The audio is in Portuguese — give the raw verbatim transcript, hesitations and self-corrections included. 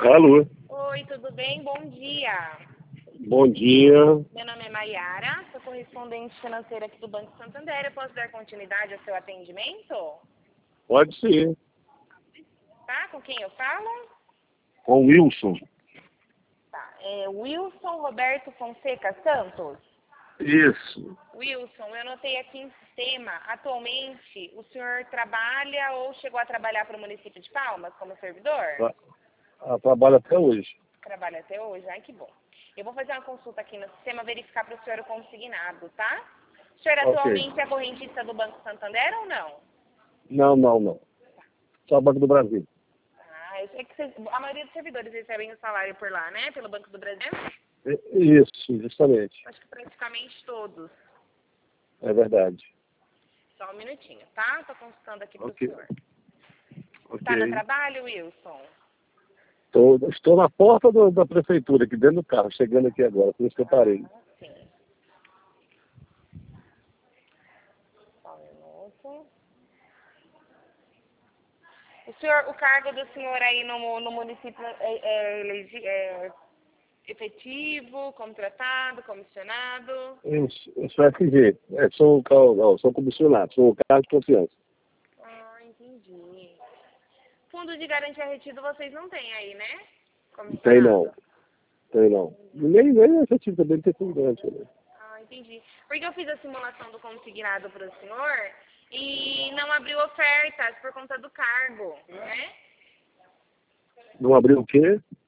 Alô? Oi, tudo bem? Bom dia. Bom dia. Meu nome é Maiara, sou correspondente financeira aqui do Banco Santander. Eu posso dar continuidade ao seu atendimento? Pode ser. Tá? Com quem eu falo? Com o Wilson. Tá. É Wilson Roberto Fonseca Santos. Isso. Wilson, eu anotei aqui em sistema. Atualmente, o senhor trabalha ou chegou a trabalhar para o município de Palmas como servidor? Tra ela trabalha até hoje. Trabalha até hoje? Ai, que bom. Eu vou fazer uma consulta aqui no sistema, verificar para o senhor o consignado, tá? O senhor Ok. atualmente é correntista do Banco Santander ou não? Não, não, não. Só Banco do Brasil. Ah, eu sei que vocês, a maioria dos servidores recebem o salário por lá, né? Pelo Banco do Brasil. I- Isso, justamente. Acho que praticamente todos. É verdade. Só um minutinho, tá? Estou consultando aqui para o Ok. senhor. Está no Ok. trabalho, Wilson? Tô, estou na porta do- da prefeitura, aqui dentro do carro, chegando aqui agora, por isso que eu parei. Ah, sim. Só um minuto. O senhor, o cargo do senhor aí no, no município é, é, elegi- é efetivo, contratado, comissionado? Eu, eu sou F G, é, sou, cal- não, sou comissionado, sou cargo de confiança. Ah, entendi. Fundo de garantia retido vocês não têm aí, né? Tem não, Comissionado. tem não. Nem, nem é efetivo também, tem tudo grande, né? Ah, entendi. Porque eu fiz a simulação do consignado para o senhor e não abriu ofertas por conta do cargo, né? Não abriu o quê?